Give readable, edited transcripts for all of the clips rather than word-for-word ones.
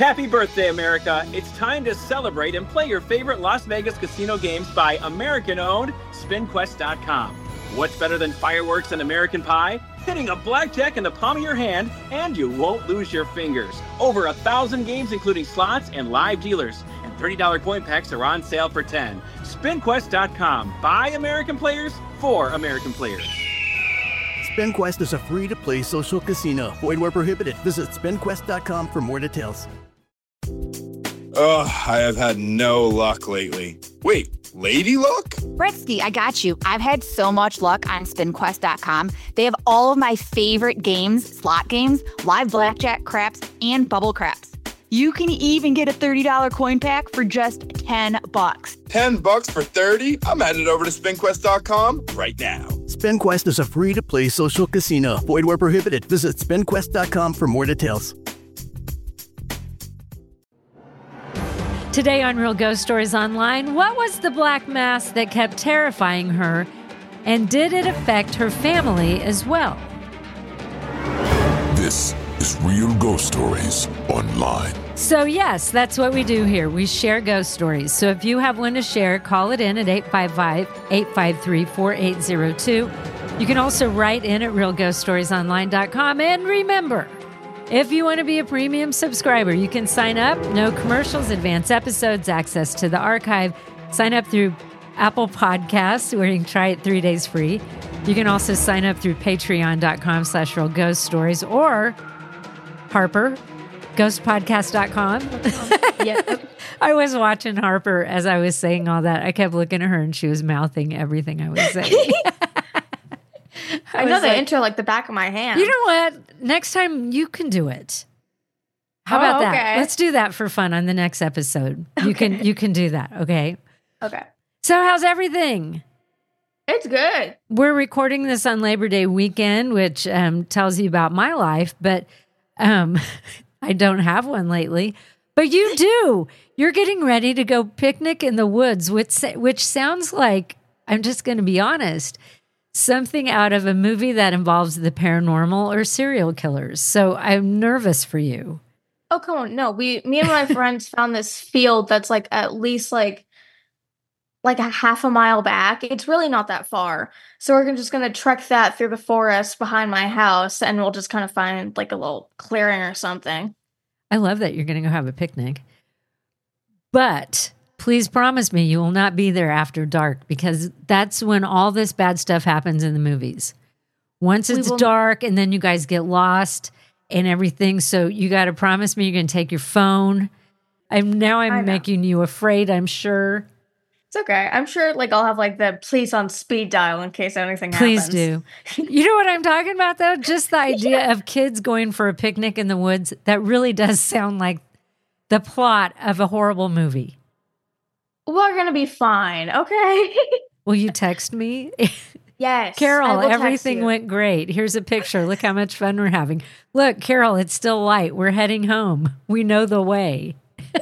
Happy birthday, America. It's time to celebrate and play your favorite Las Vegas casino games by American-owned SpinQuest.com. What's better than fireworks and American pie? Hitting a blackjack in the palm of your hand, and you won't lose your fingers. Over 1,000 games, including slots and live dealers. And $30 coin packs are on sale for $10. SpinQuest.com. By American players, for American players. SpinQuest is a free-to-play social casino. Void where prohibited. Visit SpinQuest.com for more details. Ugh, I have had no luck lately. Wait, lady luck? Britsky, I got you. I've had so much luck on SpinQuest.com. They have all of my favorite games, slot games, live blackjack, craps, and bubble craps. You can even get a $30 coin pack for just $10. $10 for 30? I'm headed over to SpinQuest.com right now. SpinQuest is a free-to-play social casino. Void where prohibited. Visit SpinQuest.com for more details. Today on Real Ghost Stories Online, what was the black mass that kept terrifying her, and did it affect her family as well? This is Real Ghost Stories Online. So yes, that's what we do here. We share ghost stories. So if you have one to share, call it in at 855-853-4802. You can also write in at realghoststoriesonline.com. And remember, if you want to be a premium subscriber, you can sign up. No commercials, advance episodes, access to the archive. Sign up through Apple Podcasts, where you can try it 3 days free. You can also sign up through patreon.com/realghoststories or Harper, ghostpodcast.com. Yep. I was watching Harper as I was saying all that. I kept looking at her and she was mouthing everything I was saying. I know the intro like the back of my hand. You know what? Next time you can do it. How about that? Okay. Let's do that for fun on the next episode. You can do that, okay? Okay. So how's everything? It's good. We're recording this on Labor Day weekend, which tells you about my life, but I don't have one lately. But you do. You're getting ready to go picnic in the woods, which sounds like, I'm just going to be honest, something out of a movie that involves the paranormal or serial killers. So I'm nervous for you. Oh, come on. No, me and my friends found this field that's like at least like a half a mile back. It's really not that far. So we're just going to trek that through the forest behind my house, and we'll just kind of find like a little clearing or something. I love that you're going to go have a picnic. But please promise me you will not be there after dark, because that's when all this bad stuff happens in the movies. Once it's dark and then you guys get lost and everything. So you got to promise me you're going to take your phone. I'm making you afraid, I'm sure. It's okay. I'm sure like I'll have like the police on speed dial in case anything Please happens. do. You know what I'm talking about though? Just the idea of kids going for a picnic in the woods. That really does sound like the plot of a horrible movie. We're going to be fine, okay? Will you text me? Yes. Carol, everything went great. Here's a picture. Look how much fun we're having. Look, Carol, it's still light. We're heading home. We know the way.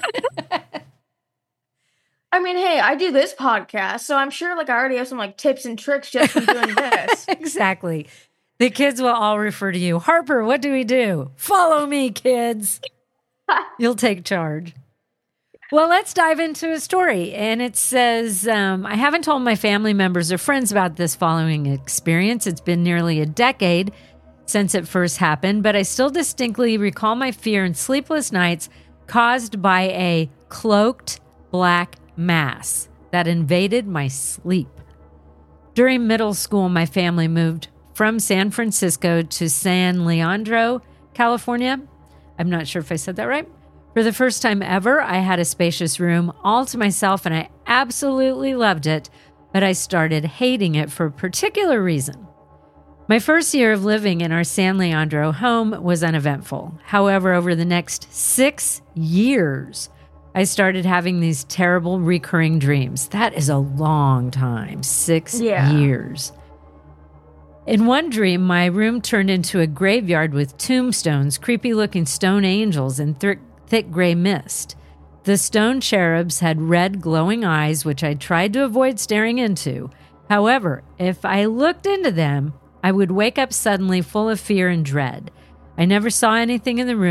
I mean, hey, I do this podcast, so I'm sure like I already have some like tips and tricks just from doing this. Exactly. The kids will all refer to you. Harper, what do we do? Follow me, kids. You'll take charge. Well, let's dive into a story. And it says, I haven't told my family members or friends about this following experience. It's been nearly a decade since it first happened, but I still distinctly recall my fear and sleepless nights caused by a cloaked black mass that invaded my sleep. During middle school, my family moved from San Francisco to San Leandro, California. I'm not sure if I said that right. For the first time ever, I had a spacious room all to myself, and I absolutely loved it, but I started hating it for a particular reason. My first year of living in our San Leandro home was uneventful. However, over the next 6 years, I started having these terrible recurring dreams. That is a long time, 6 years. In one dream, my room turned into a graveyard with tombstones, creepy-looking stone angels, and thick gray mist. The stone cherubs had red, glowing eyes, which I tried to avoid staring into. However, if I looked into them, I would wake up suddenly full of fear and dread. I never saw anything in the room,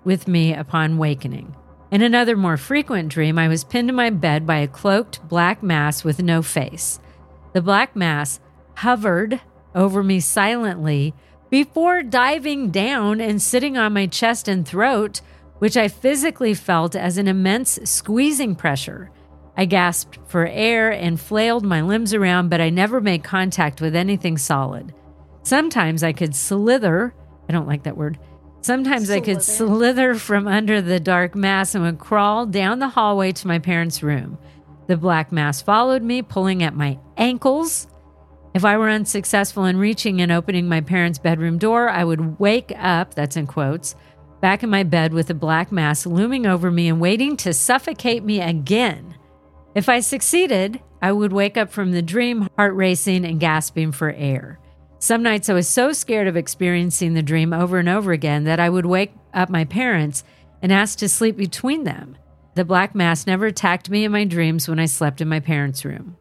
with me upon wakening. In another more frequent dream, I was pinned to my bed by a cloaked black mass with no face. The black mass hovered over me silently before diving down and sitting on my chest and throat, which I physically felt as an immense squeezing pressure. I gasped for air and flailed my limbs around, but I never made contact with anything solid. Sometimes I could slither. I don't like that word. Sometimes I could slither from under the dark mass and would crawl down the hallway to my parents' room. The black mass followed me, pulling at my ankles. If I were unsuccessful in reaching and opening my parents' bedroom door, I would wake up, that's in quotes, back in my bed with the black mass looming over me and waiting to suffocate me again. If I succeeded, I would wake up from the dream, heart racing and gasping for air. Some nights I was so scared of experiencing the dream over and over again that I would wake up my parents and ask to sleep between them. The black mass never attacked me in my dreams when I slept in my parents' room.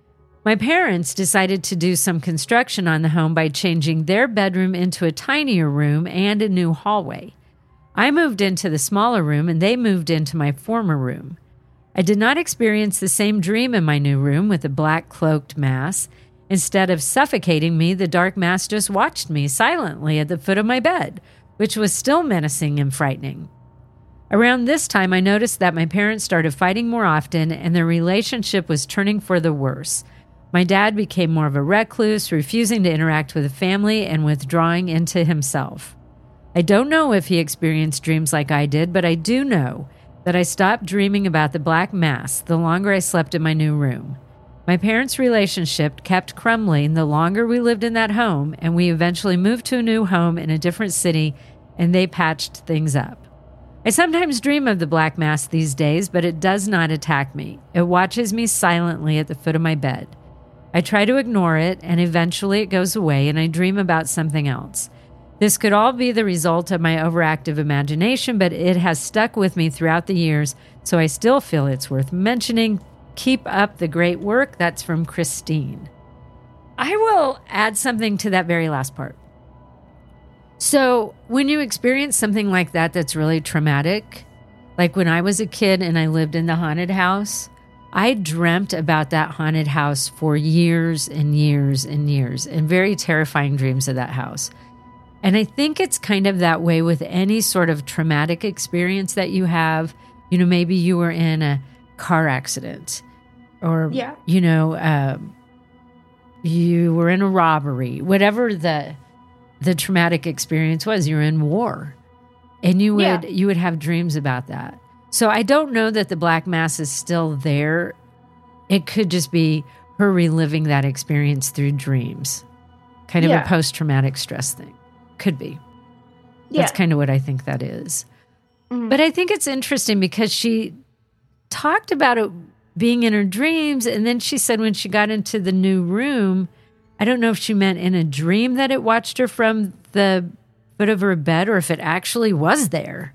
My parents decided to do some construction on the home by changing their bedroom into a tinier room and a new hallway. I moved into the smaller room and they moved into my former room. I did not experience the same dream in my new room with the black cloaked mass. Instead of suffocating me, the dark mass just watched me silently at the foot of my bed, which was still menacing and frightening. Around this time, I noticed that my parents started fighting more often and their relationship was turning for the worse. My dad became more of a recluse, refusing to interact with the family and withdrawing into himself. I don't know if he experienced dreams like I did, but I do know that I stopped dreaming about the black mass the longer I slept in my new room. My parents' relationship kept crumbling the longer we lived in that home, and we eventually moved to a new home in a different city, and they patched things up. I sometimes dream of the black mass these days, but it does not attack me. It watches me silently at the foot of my bed. I try to ignore it, and eventually it goes away, and I dream about something else. This could all be the result of my overactive imagination, but it has stuck with me throughout the years, so I still feel it's worth mentioning. Keep up the great work. That's from Christine. I will add something to that very last part. So when you experience something like that that's really traumatic, like when I was a kid and I lived in the haunted house, I dreamt about that haunted house for years and years and years, and very terrifying dreams of that house. And I think it's kind of that way with any sort of traumatic experience that you have. You know, maybe you were in a car accident or, you were in a robbery, whatever the traumatic experience was, you're in war, and you would have dreams about that. So I don't know that the black mass is still there. It could just be her reliving that experience through dreams, kind of a post-traumatic stress thing. Could be. That's kind of what I think that is. Mm. But I think it's interesting because she talked about it being in her dreams, and then she said when she got into the new room, I don't know if she meant in a dream that it watched her from the foot of her bed or if it actually was there.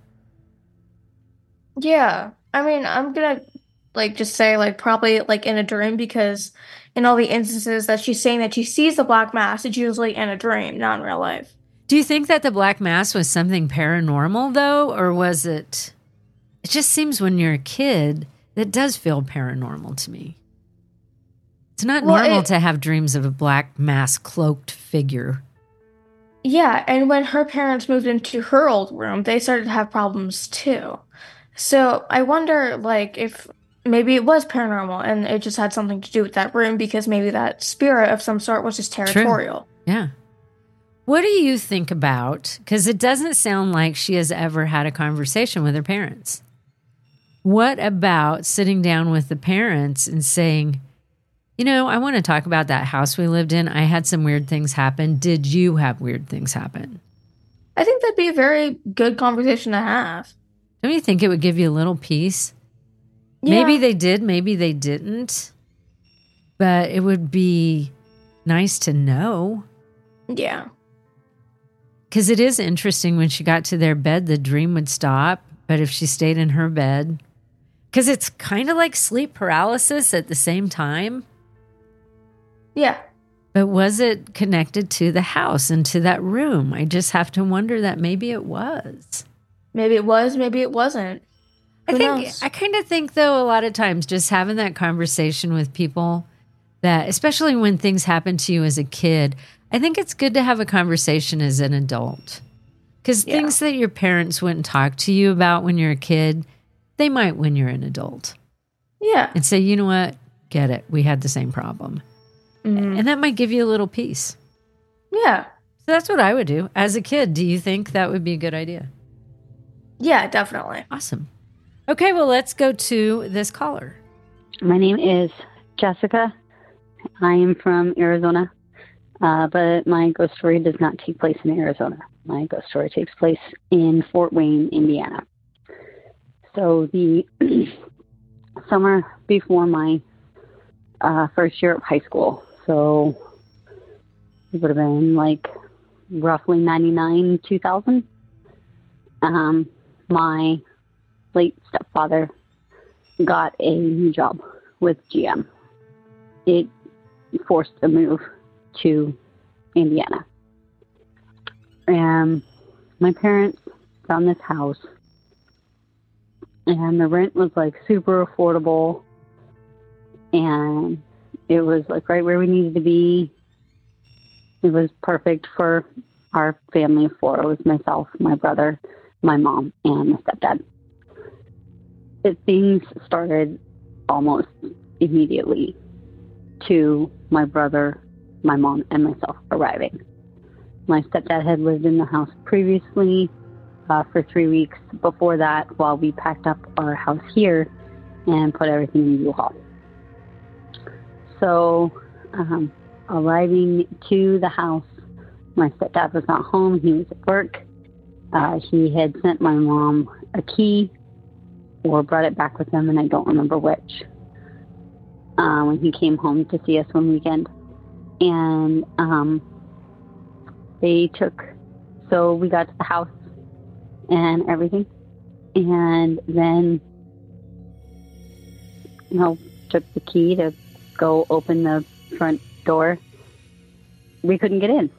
Yeah. I mean, I'm going to just say probably in a dream, because in all the instances that she's saying that she sees the black mass, it's usually in a dream, not in real life. Do you think that the black mass was something paranormal though? Or was it just seems when you're a kid, that does feel paranormal to me. It's not normal to have dreams of a black mass cloaked figure. Yeah, and when her parents moved into her old room, they started to have problems too. So I wonder, if maybe it was paranormal and it just had something to do with that room, because maybe that spirit of some sort was just territorial. True. Yeah. What do you think about, because it doesn't sound like she has ever had a conversation with her parents. What about sitting down with the parents and saying, I want to talk about that house we lived in. I had some weird things happen. Did you have weird things happen? I think that'd be a very good conversation to have. Don't you think it would give you a little peace? Yeah. Maybe they did, maybe they didn't. But it would be nice to know. Yeah. Because it is interesting when she got to their bed, the dream would stop. But if she stayed in her bed, because it's kind of like sleep paralysis at the same time. Yeah. But was it connected to the house and to that room? I just have to wonder that maybe it was. Maybe it was, maybe it wasn't. Who knows? I kind of think, though, a lot of times just having that conversation with people that, especially when things happen to you as a kid, I think it's good to have a conversation as an adult. Because things that your parents wouldn't talk to you about when you're a kid, they might when you're an adult. Yeah. And say, you know what? Get it. We had the same problem. And that might give you a little peace. Yeah. So that's what I would do. As a kid, do you think that would be a good idea? Yeah, definitely. Awesome. Okay, well, let's go to this caller. My name is Jessica. I am from Arizona, but my ghost story does not take place in Arizona. My ghost story takes place in Fort Wayne, Indiana. So the summer before my first year of high school, so it would have been like roughly 99, 2000. My late stepfather got a new job with GM. It forced a move to Indiana. And my parents found this house, and the rent was like super affordable, and it was like right where we needed to be. It was perfect for our family of four. It was myself, my brother, my mom, and my stepdad. Things started almost immediately to my brother, my mom, and myself arriving. My stepdad had lived in the house previously for 3 weeks before that, while we packed up our house here and put everything in the U-Haul. So arriving to the house, my stepdad was not home. He was at work. He had sent my mom a key or brought it back with him, and I don't remember which, when he came home to see us one weekend. And so we got to the house and everything, and then, took the key to go open the front door. We couldn't get in.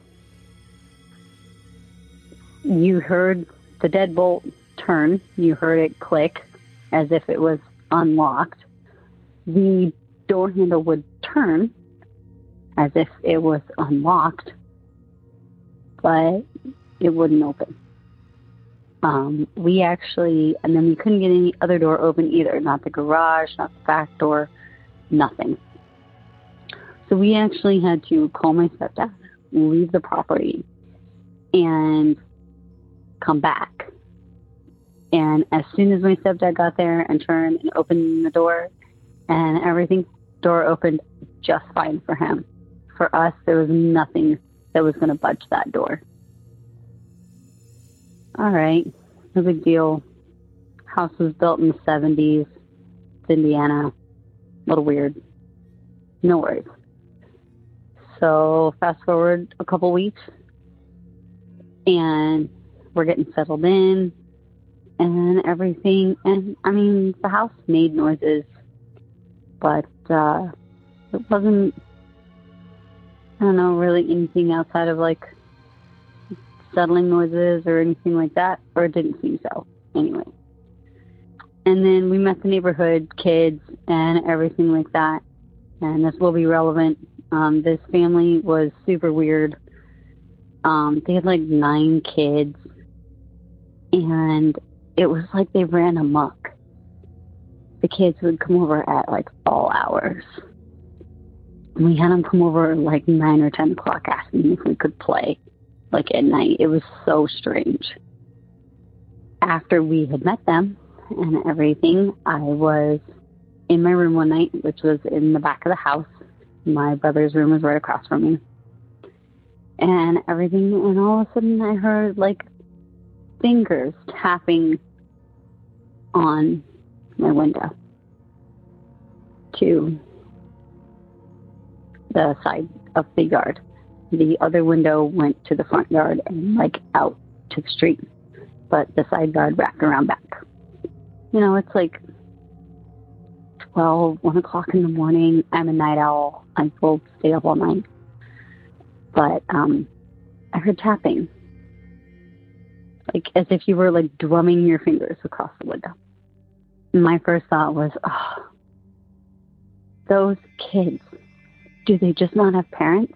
You heard the deadbolt turn. You heard it click as if it was unlocked. The door handle would turn as if it was unlocked, but it wouldn't open. And then we couldn't get any other door open either. Not the garage, not the back door, nothing. So we actually had to call my stepdad, leave the property, and come back. And as soon as my stepdad got there and turned and opened the door and everything, door opened just fine for him. For us, there was nothing that was going to budge that door. All right, no big deal. House was built in the 70s. It's Indiana. A little weird. No worries. So fast forward a couple weeks, and we're getting settled in and everything. And I mean, the house made noises, but it wasn't, I don't know, really anything outside of like settling noises or anything like that, or it didn't seem so anyway. And then we met the neighborhood kids and everything like that, and this will be relevant. This family was super weird. They had like 9 kids, and it was like they ran amok. The kids would come over at like all hours. We had them come over at like 9 or 10 o'clock asking if we could play, like at night. It was so strange. After we had met them and everything, I was in my room one night, which was in the back of the house. My brother's room was right across from me. And everything, and all of a sudden I heard like fingers tapping on my window to the side of the yard. The other window went to the front yard and like out to the street, but the side yard wrapped around back. It's like 12, 1 o'clock in the morning. I'm a night owl. I will stay up all night. But I heard tapping. like as if you were like drumming your fingers across the window. And my first thought was, oh, those kids, do they just not have parents?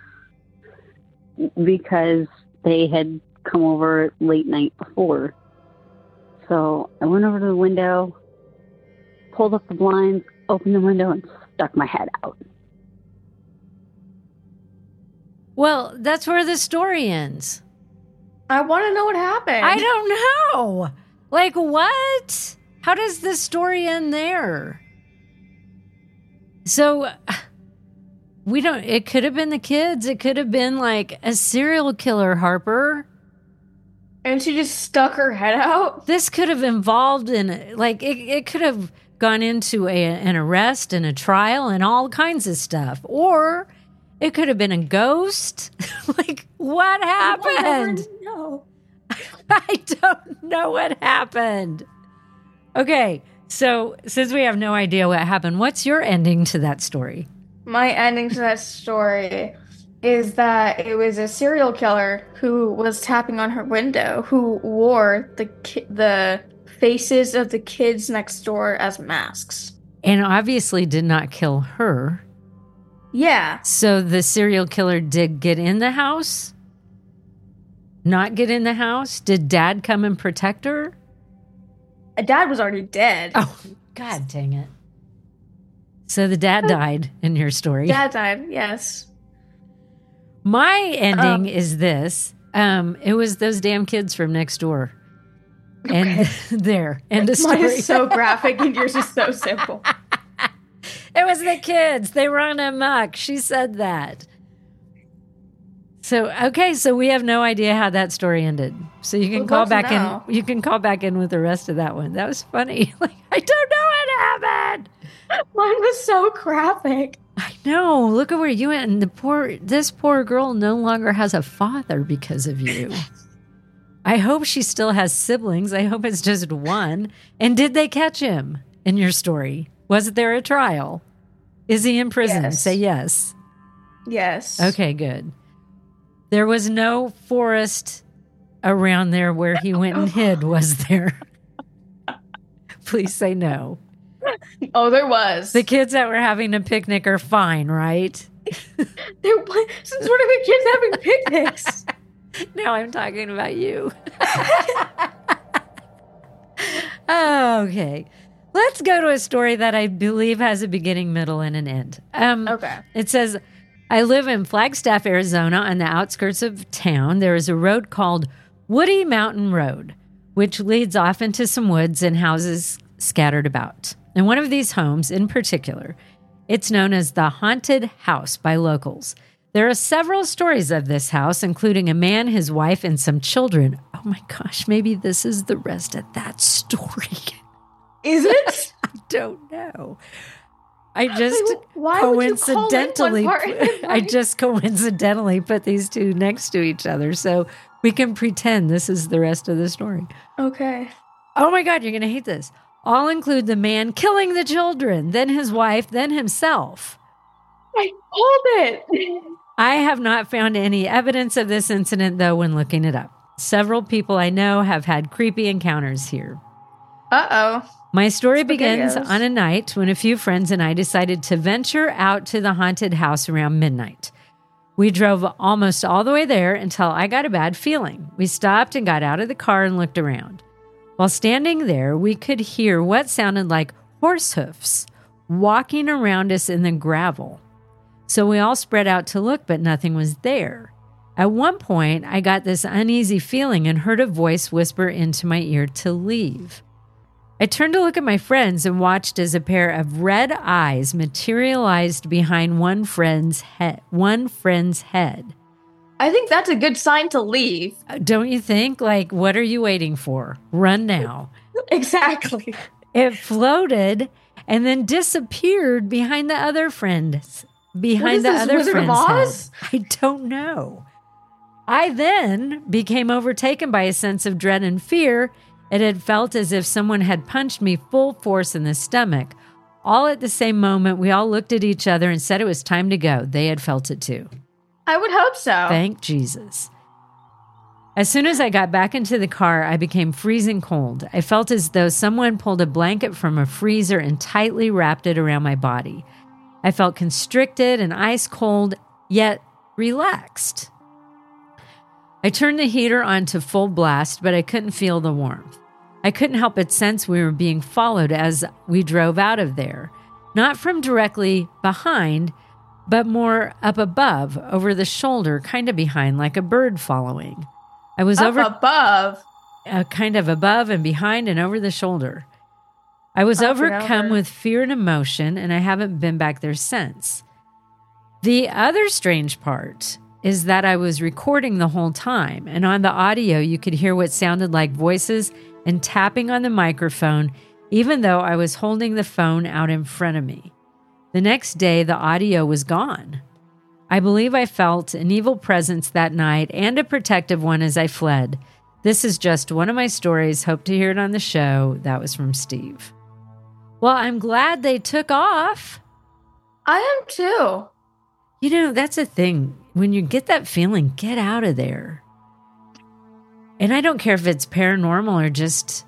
Because they had come over late night before. So I went over to the window, pulled up the blinds, opened the window, and stuck my head out. Well, that's where the story ends. I want to know what happened. I don't know. Like, what? How does the story end there? So, we don't, it could have been the kids. It could have been like a serial killer, Harper. And she just stuck her head out? This could have involved in, like, it could have gone into an arrest and a trial and all kinds of stuff. Or it could have been a ghost. Like, what happened? No. I don't know what happened. Okay, so since we have no idea what happened, what's your ending to that story? My ending to that story is that it was a serial killer who was tapping on her window, who wore the faces of the kids next door as masks. And obviously did not kill her. Yeah. So the serial killer did get in the house? Not get in the house? Did Dad come and protect her? Dad was already dead. Oh, God dang it. So the dad died in your story. Dad died, yes. My ending is this. It was those damn kids from next door. And there. End of story. Mine is so graphic and yours is so simple. It was the kids. They run amok. She said that. So, okay, so we have no idea how that story ended. So you can call back in. You can call back in with the rest of that one. That was funny. Like, I don't know what happened. Mine was so graphic. I know. Look at where you went. And this poor girl no longer has a father because of you. I hope she still has siblings. I hope it's just one. And did they catch him in your story? Was there a trial? Is he in prison? Yes. Say yes. Yes. Okay, good. There was no forest around there where he went and hid, was there? Please say no. Oh, there was. The kids that were having a picnic are fine, right? Since when are the kids having picnics? Now I'm talking about you. Okay. Let's go to a story that I believe has a beginning, middle, and an end. Okay. It says, I live in Flagstaff, Arizona, on the outskirts of town. There is a road called Woody Mountain Road, which leads off into some woods and houses scattered about. In one of these homes in particular, it's known as the Haunted House by locals. There are several stories of this house, including a man, his wife, and some children. Oh my gosh, maybe this is the rest of that story. Is it? I don't know. I just Why coincidentally would you call it one part? I just coincidentally put these two next to each other so we can pretend this is the rest of the story. Okay. Oh my God, you're going to hate this. All include the man killing the children, then his wife, then himself. I called it. I have not found any evidence of this incident, though, when looking it up. Several people I know have had creepy encounters here. Uh-oh. My story begins SpaghettiOs. on a night when a few friends and I decided to venture out to the haunted house around midnight. We drove almost all the way there until I got a bad feeling. We stopped and got out of the car and looked around. While standing there, we could hear what sounded like horse hoofs walking around us in the gravel. So we all spread out to look, but nothing was there. At one point, I got this uneasy feeling and heard a voice whisper into my ear to leave. I turned to look at my friends and watched as a pair of red eyes materialized behind one friend's head. I think that's a good sign to leave. Don't you think? Like, what are you waiting for? Run now. Exactly. It floated and then disappeared behind the other friend's. Behind the other Wizard of friend's Oz? head. I don't know. I then became overtaken by a sense of dread and fear. It had felt as if someone had punched me full force in the stomach. All at the same moment, we all looked at each other and said it was time to go. They had felt it too. I would hope so. Thank Jesus. As soon as I got back into the car, I became freezing cold. I felt as though someone pulled a blanket from a freezer and tightly wrapped it around my body. I felt constricted and ice cold, yet relaxed. I turned the heater on to full blast, but I couldn't feel the warmth. I couldn't help but sense we were being followed as we drove out of there. Not from directly behind, but more up above, over the shoulder, kind of behind, like a bird following. I was above, kind of above and behind and over the shoulder. I was overcome with fear and emotion, and I haven't been back there since. The other strange part is that I was recording the whole time, and on the audio, you could hear what sounded like voices and tapping on the microphone, even though I was holding the phone out in front of me. The next day, the audio was gone. I believe I felt an evil presence that night and a protective one as I fled. This is just one of my stories. Hope to hear it on the show. That was from Steve. Well, I'm glad they took off. I am too. You know, that's a thing. When you get that feeling, get out of there. And I don't care if it's paranormal or just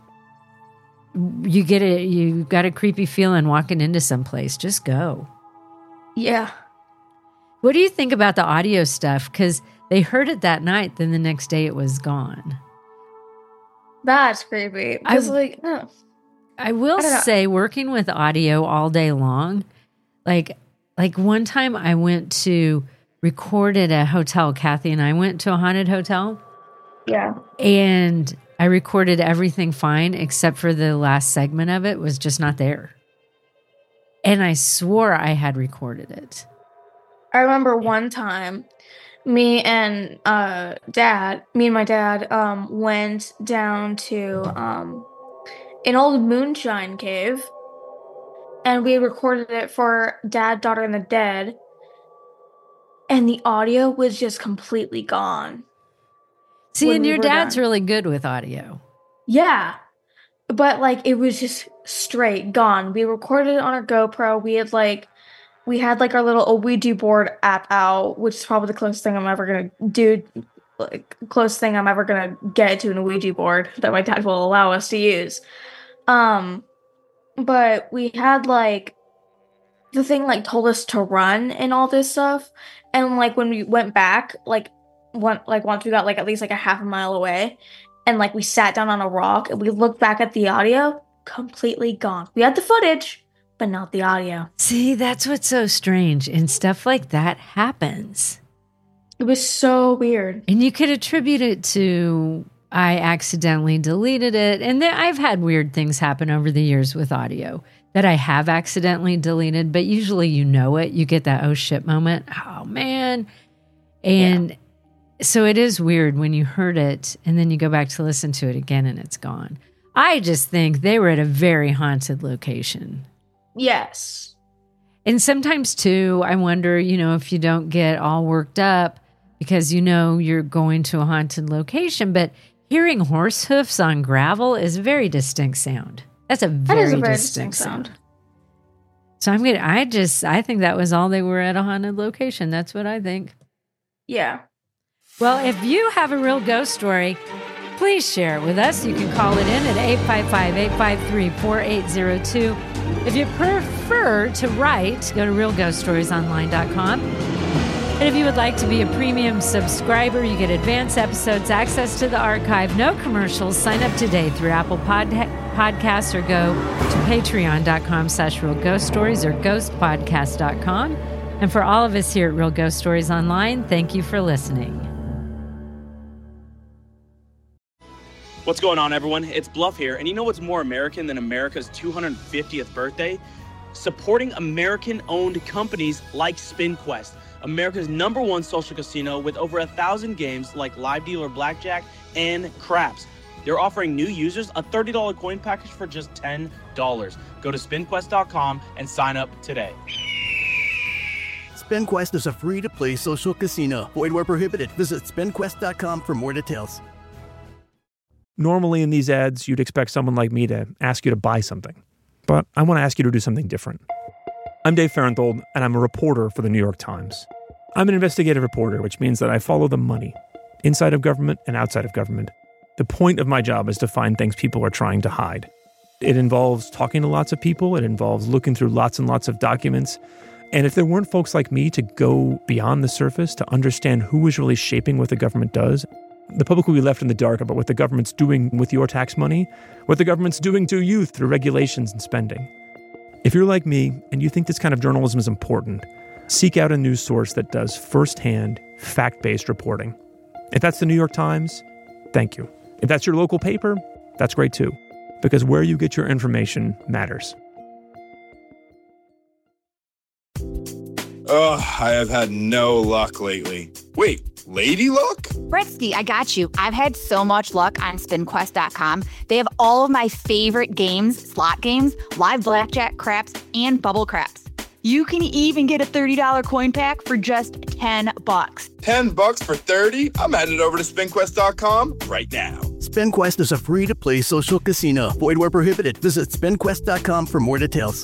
you got a creepy feeling walking into someplace. Just go. Yeah. What do you think about the audio stuff? Because they heard it that night, then the next day it was gone. That's creepy. I will say, working with audio all day long, like one time I went to record at a hotel. Kathy and I went to a haunted hotel. Yeah. And I recorded everything fine, except for the last segment of it was just not there. And I swore I had recorded it. I remember one time, me and my dad went down to an old moonshine cave, and we recorded it for Dad, Daughter, and the Dead, and the audio was just completely gone. See, and your dad's really good with audio. Yeah, but it was just straight gone. We recorded it on our GoPro. We had our little Ouija board app out, which is probably the closest thing I'm ever gonna do, closest thing I'm ever gonna get to an Ouija board that my dad will allow us to use. But we had the thing told us to run and all this stuff, and when we went back, once we got at least a half a mile away, and we sat down on a rock and we looked back at the audio, completely gone. We had the footage, but not the audio. See, that's what's so strange. And stuff like that happens. It was so weird. And you could attribute it to, I accidentally deleted it. And I've had weird things happen over the years with audio that I have accidentally deleted, but usually you know it. You get that oh shit moment. Oh man. And so it is weird when you heard it and then you go back to listen to it again and it's gone. I just think they were at a very haunted location. Yes. And sometimes, too, I wonder, if you don't get all worked up because you're going to a haunted location, but hearing horse hoofs on gravel is a very distinct sound. That's a very distinct sound. So I think that was all they were at a haunted location. That's what I think. Yeah. Well, if you have a real ghost story, please share it with us. You can call it in at 855-853-4802. If you prefer to write, go to realghoststoriesonline.com. And if you would like to be a premium subscriber, you get advanced episodes, access to the archive, no commercials. Sign up today through Apple Podcasts or go to patreon.com/realghoststories or ghostpodcast.com. And for all of us here at Real Ghost Stories Online, thank you for listening. What's going on, everyone? It's Bluff here, and you know what's more American than America's 250th birthday? Supporting American-owned companies like SpinQuest, America's #1 social casino with over 1,000 games like live dealer blackjack and craps. They're offering new users a $30 coin package for just $10. Go to spinquest.com and sign up today. SpinQuest is a free-to-play social casino. Void where prohibited. Visit spinquest.com for more details. Normally in these ads, you'd expect someone like me to ask you to buy something. But I want to ask you to do something different. I'm Dave Farenthold, and I'm a reporter for the New York Times. I'm an investigative reporter, which means that I follow the money. inside of government and outside of government. The point of my job is to find things people are trying to hide. It involves talking to lots of people. It involves looking through lots and lots of documents. And if there weren't folks like me to go beyond the surface, to understand who is really shaping what the government does, the public will be left in the dark about what the government's doing with your tax money, what the government's doing to you through regulations and spending. If you're like me and you think this kind of journalism is important, seek out a news source that does firsthand, fact-based reporting. If that's the New York Times, thank you. If that's your local paper, that's great too, because where you get your information matters. Ugh, I have had no luck lately. Wait, Lady Luck? Bretsky, I got you. I've had so much luck on SpinQuest.com. They have all of my favorite games, slot games, live blackjack, craps, and bubble craps. You can even get a $30 coin pack for just $10. $10 for 30? I'm headed over to SpinQuest.com right now. SpinQuest is a free-to-play social casino. Void where prohibited. Visit SpinQuest.com for more details.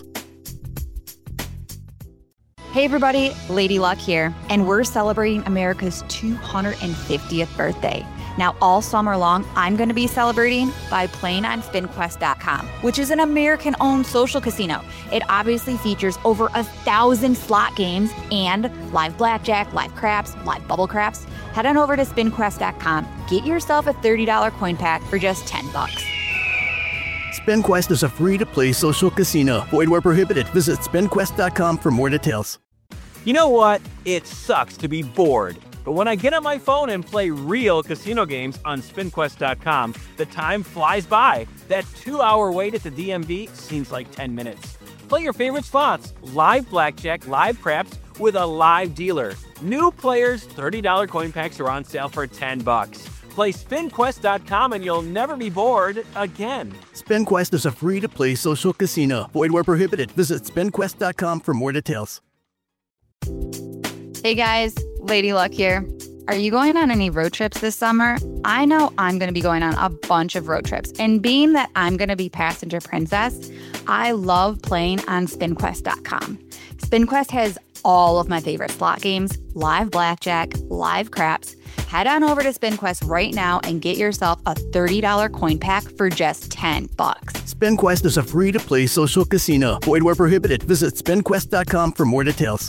Hey everybody, Lady Luck here, and we're celebrating America's 250th birthday. Now, all summer long, I'm going to be celebrating by playing on SpinQuest.com, which is an American-owned social casino. It obviously features over 1,000 slot games and live blackjack, live craps, live bubble craps. Head on over to SpinQuest.com. Get yourself a $30 coin pack for just $10. SpinQuest is a free-to-play social casino. Void where prohibited. Visit SpinQuest.com for more details. You know what? It sucks to be bored. But when I get on my phone and play real casino games on SpinQuest.com, the time flies by. That 2-hour wait at the DMV seems like 10 minutes. Play your favorite slots, live blackjack, live craps, with a live dealer. New players, $30 coin packs are on sale for $10. Play SpinQuest.com and you'll never be bored again. SpinQuest is a free-to-play social casino. Void where prohibited. Visit SpinQuest.com for more details. Hey guys, Lady Luck here. Are you going on any road trips this summer? I know I'm going to be going on a bunch of road trips. And being that I'm going to be passenger princess, I love playing on SpinQuest.com. SpinQuest has all of my favorite slot games, live blackjack, live craps. Head on over to SpinQuest right now and get yourself a $30 coin pack for just $10. SpinQuest is a free-to-play social casino. Void where prohibited. Visit SpinQuest.com for more details.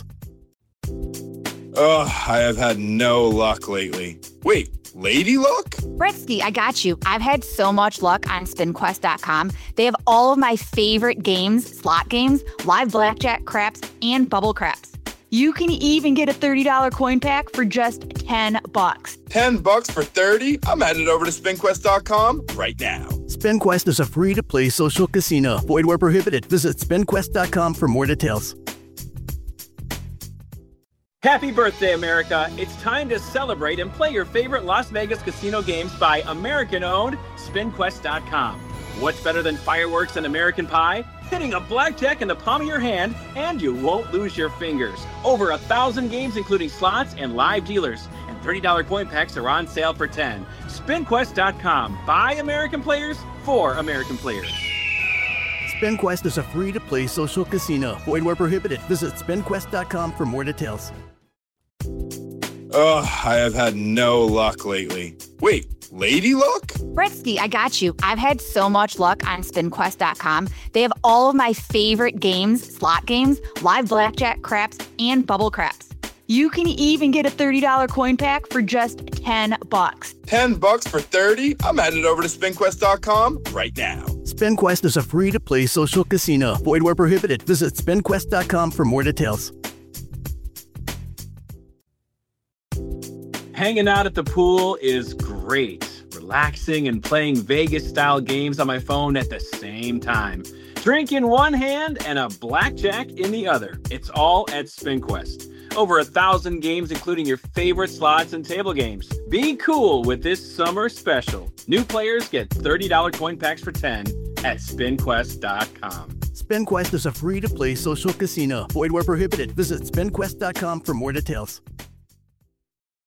Ugh, I have had no luck lately. Wait, Lady Luck? Bretsky, I got you. I've had so much luck on SpinQuest.com. They have all of my favorite games, slot games, live blackjack, craps, and bubble craps. You can even get a $30 coin pack for just $10. $10 for 30? I'm headed over to SpinQuest.com right now. SpinQuest is a free-to-play social casino. Void where prohibited. Visit SpinQuest.com for more details. Happy birthday, America. It's time to celebrate and play your favorite Las Vegas casino games by American-owned SpinQuest.com. What's better than fireworks and American pie? Hitting a blackjack in the palm of your hand, and you won't lose your fingers. Over 1,000 games, including slots and live dealers. And $30 coin packs are on sale for $10. SpinQuest.com. By American players, for American players. SpinQuest is a free-to-play social casino. Void where prohibited. Visit SpinQuest.com for more details. Ugh, I have had no luck lately. Wait, Lady Luck? Bretsky, I got you. I've had so much luck on SpinQuest.com. They have all of my favorite games, slot games, live blackjack, craps, and bubble craps. You can even get a $30 coin pack for just $10. $10 for 30? I'm headed over to SpinQuest.com right now. SpinQuest is a free-to-play social casino. Void where prohibited. Visit SpinQuest.com for more details. Hanging out at the pool is great. Relaxing and playing Vegas-style games on my phone at the same time. Drink in one hand and a blackjack in the other. It's all at SpinQuest. Over 1,000 games, including your favorite slots and table games. Be cool with this summer special. New players get $30 coin packs for $10 at SpinQuest.com. SpinQuest is a free-to-play social casino. Void where prohibited. Visit SpinQuest.com for more details.